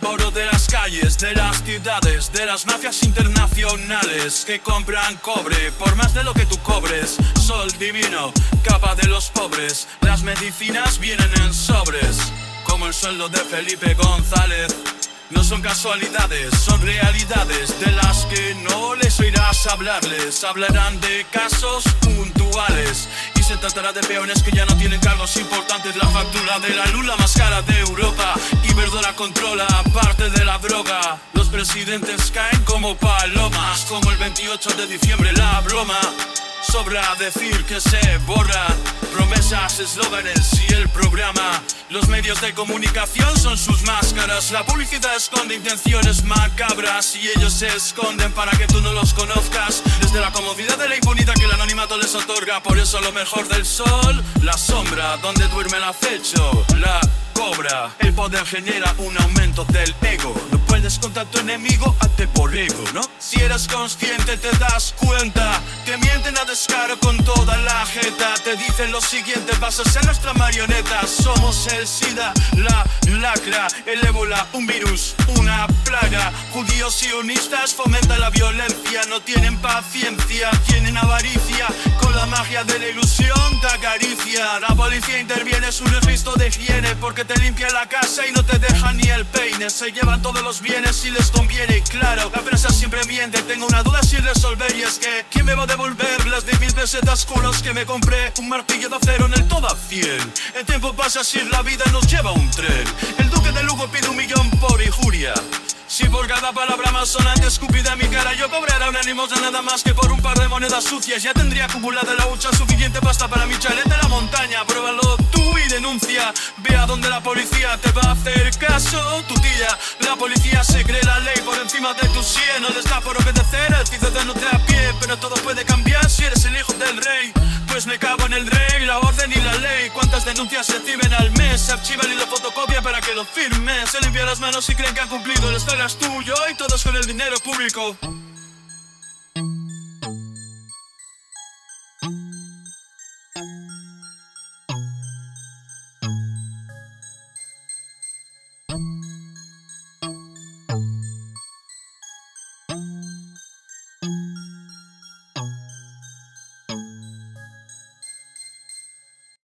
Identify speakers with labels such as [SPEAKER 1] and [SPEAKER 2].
[SPEAKER 1] oro de las calles, de las ciudades, de las mafias internacionales que compran cobre por más de lo que tú cobres. Sol divino, capa de los pobres, las medicinas vienen en sobres, como el sueldo de Felipe González. No son casualidades, son realidades de las que no les oirás hablarles. Hablarán de casos puntuales y se tratará de peones que ya no tienen cargos importantes. La factura de la luz la más cara de Europa, Iberdrola controla parte de la droga. Los presidentes caen como palomas, como el 28 de diciembre la broma. Sobra decir que se borra promesas, eslóganes y el programa. Los medios de comunicación son sus máscaras. La publicidad esconde intenciones macabras y ellos se esconden para que tú no los conozcas. Desde la comodidad de la impunidad que el anonimato les otorga. Por eso lo mejor del sol, la sombra, donde duerme el acecho, la cobra. El poder genera un aumento del ego. No puedes contra tu enemigo, hazte por ego, ¿no? Si eres consciente te das cuenta que mienten a descaro con toda la jeta. Te dicen lo siguiente, vas a ser nuestra marioneta. Somos el SIDA, la lacra, el ébola, un virus, una plaga. Judíos sionistas fomentan la violencia. No tienen paciencia, tienen avaricia. Con la magia de la ilusión te acaricia. La policía interviene, es un registro de higiene, porque te limpia la casa y no te deja ni el peine. Se llevan todos los bienes si les conviene, claro. La prensa siempre miente, tengo una duda sin resolver. Y es que, ¿quién me va a devolver las 10.000 pesetas con las que me compré un martillo de acero en el todo a 100? El tiempo pasa así, la vida nos lleva a un tren. El duque de Lugo pide 1 millón por injuria. Si por cada palabra más sonante escupida en mi cara yo cobrara una limosna nada más que por un par de monedas sucias, ya tendría acumulada la hucha suficiente pasta para mi chalet de la montaña. Pruébalo tú y denuncia, ve a donde la policía te va a hacer caso. Tu tía, la policía se cree la ley por encima de tu sien. No les da por obedecer, el ciudadano te a pie. Pero todo puede cambiar si eres el hijo del rey. Pues me cago en el rey, la orden y la ley. ¿Cuántas denuncias se reciben al mes? Se archivan y lo fotocopian para que lo firmes. Se limpian las manos y creen que han cumplido. El Estado es tuyo y todos con el dinero público.